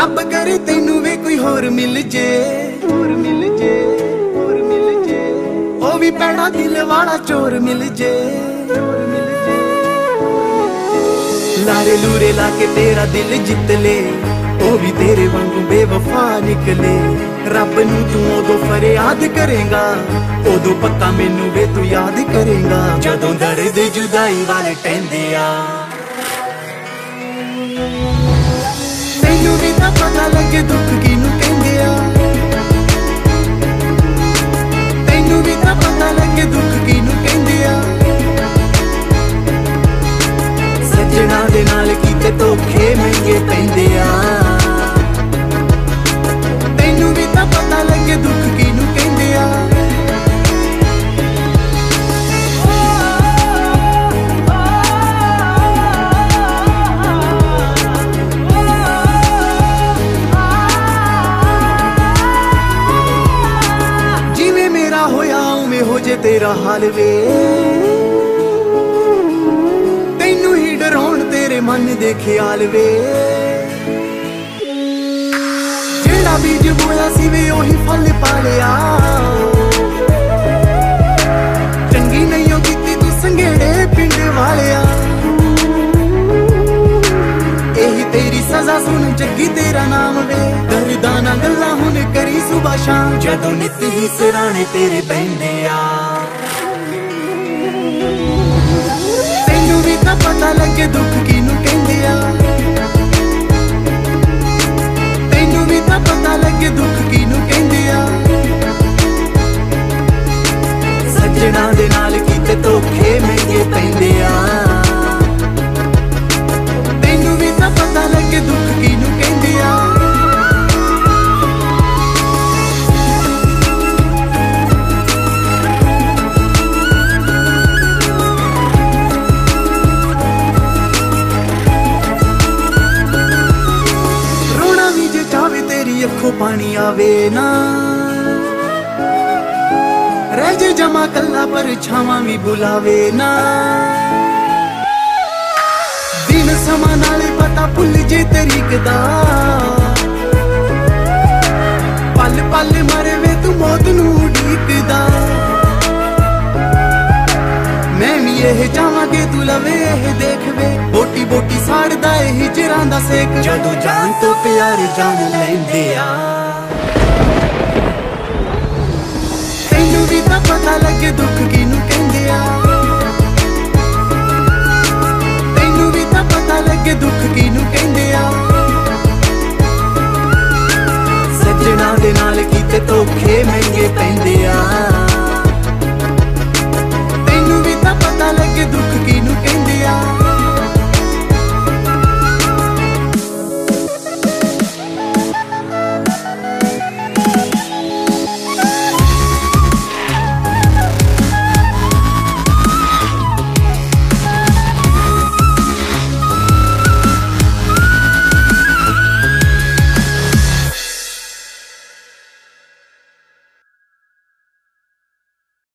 ਰੱਬ ਕਰੇ ਤੈਨੂੰ ਵੇ ਕੋਈ ਹੋਰ ਮਿਲ ਜੇ, ਹੋਰ ਮਿਲ ਜੇ, ਹੋਰ ਮਿਲ ਜੇ, ਉਹ ਵੀ ਪੈਣਾ ਦਿਲ ਵਾਲਾ ਚੋਰ ਮਿਲ ਜੇ, ਚੋਰ ਮਿਲ ਜੇ। ਲਾਰੇ ਲੂਰੇ ਲਾ ਕੇ ਤੇਰਾ ਦਿਲ ਜਿੱਤ ਲੈ, ਉਹ ਵੀ ਤੇਰੇ ਵਾਂਗੂ ਬੇਵਫਾ ਨਿਕਲੇ। ਰੱਬ ਨੂੰ ਤੂੰ ਉਦੋਂ ਫਰਿਆਦ ਕਰੇਗਾ, ਉਦੋਂ ਪੱਕਾ ਮੈਨੂੰ ਵੇ ਤੂੰ ਯਾਦ ਕਰੇਗਾ। ਜਦੋਂ ਦਰਦ ਜੁਦਾਈ ਵਾਲੇ ਟਹਿੰਦੇ ਆ, ਤੈਨੂੰ ਵੀ ਤਾਂ ਪਤਾ ਲੱਗੇ ਦੁੱਖ ਕਿਹਨੂੰ ਕਹਿੰਦੇ ਆ, ਤੈਨੂੰ ਵੀ ਤਾਂ ਪਤਾ ਲੱਗੇ ਦੁੱਖ ਕਿਹਨੂੰ ਕਹਿੰਦੇ ਆ। ਸੱਜਣਾ ਦੇ ਨਾਲ ਕੀਤੇ ਧੋਖੇ ਮਹਿੰਗੇ ਪੈਂਦੇ ਆ, ਤੈਨੂੰ ਵੀ ਤਾਂ ਪਤਾ ਲੱਗੇ ਦੁੱਖ ਕਿਹਨੂੰ ਕਹਿੰਦੇ ਆ। ਜਿਵੇਂ ਮੇਰਾ ਹੋਇਆ ਉਵੇਂ ਹੋ ਜੇ ਤੇਰਾ ਹਾਲ ਵੇ, ਤੈਨੂੰ ਹੀ ਡਰਾਉਣ ਤੇਰੇ ਮਨ ਦੇ ਖਿਆਲ ਵੇ। ਜਿਹੜਾ ਬੀਜ ਬੋਇਆ ਸੀ ਵੇ ਉਹੀ ਫਲ ਪਾ ਲਿਆ, ਚੰਗੀ ਨਹੀਂ ਉਹ ਕੀਤੀ ਤੂੰ ਸੰਘੇੜੇ ਪਿੰਡ ਵਾਲਿਆ। ਇਹੀ ਤੇਰੀ ਸਜ਼ਾ ਸੁਣ ਜੱਗੀ ਤੇਰਾ ਨਾਮ ਵੇ, ਦਰਦਾਂ ਨਾਲ ਗੱਲਾਂ ਹੁਣ ਕਰੀ ਸੁਬਹ ਸ਼ਾਮ, ਜਦੋਂ ਨਿੱਤ ਹੀ ਸਿਰਾਣੇ ਤੇਰੇ ਬਹਿੰਦੇ ਆ। ਤੈਨੂੰ ਵੀ ਤਾਂ ਪਤਾ ਲੱਗੇ ਦੁੱਖ ਕਿਹਨੂੰ ਕਹਿੰਦੇ ਆ, ਤੈਨੂੰ ਵੀ ਤਾਂ ਪਤਾ ਲੱਗੇ ਦੁੱਖ ਕਿਹਨੂੰ ਕਹਿੰਦੇ ਆ। ਸੱਜਣਾ ਦੇ ਨਾਲ ਕੀਤੇ ਧੋਖੇ ਮਹਿੰਗੇ ਪੈਂਦੇ ਆ, ਤੈਨੂੰ ਵੀ ਤਾਂ ਪਤਾ ਲੱਗੇ ਦੁੱਖ ਕਿਹਨੂੰ ਕਹਿੰਦੇ ਆ। ਰੋਣਾ ਵੀ ਜੇ ਚਾਵੇ ਤੇਰੀ ਅੱਖੋਂ ਪਾਣੀ ਆਵੇ ਨਾ, ਰਹਿ ਜੇ ਜਮਾ ਕੱਲਾ ਪਰ ਛਾਵਾਂ ਵੀ ਬੁਲਾਵੇ ਨਾ। ਦਿਨ ਸਮਾਂ ਨਾਲੇ ਪਤਾ ਭੁੱਲ ਜੇ ਤਰੀਕ ਦਾ, ਪਲ ਪਲ ਮਰੇ ਵੇ ਤੂੰ ਮੌਤ ਨੂੰ ਉਡੀਕਦਾ। ਮੈਂ ਵੀ ਇਹ ਚਾਹਾਂਗੇ ਤੂੰ ਲਵੇ ਇਹ ਦੇਖ ਵੇ, ਬੋਟੀ ਬੋਟੀ ਸਾੜਦਾ ਇਹ ਹਿਜਰਾਂ ਦਾ ਸੇਕ, ਜਦੋਂ ਜਾਨ ਤੋਂ ਪਿਆਰ ਜਾਨ ਲੈਂਦੇ ਆ। ਤੈਨੂੰ ਵੀ ਤਾਂ ਪਤਾ ਲੱਗੇ ਦੁੱਖ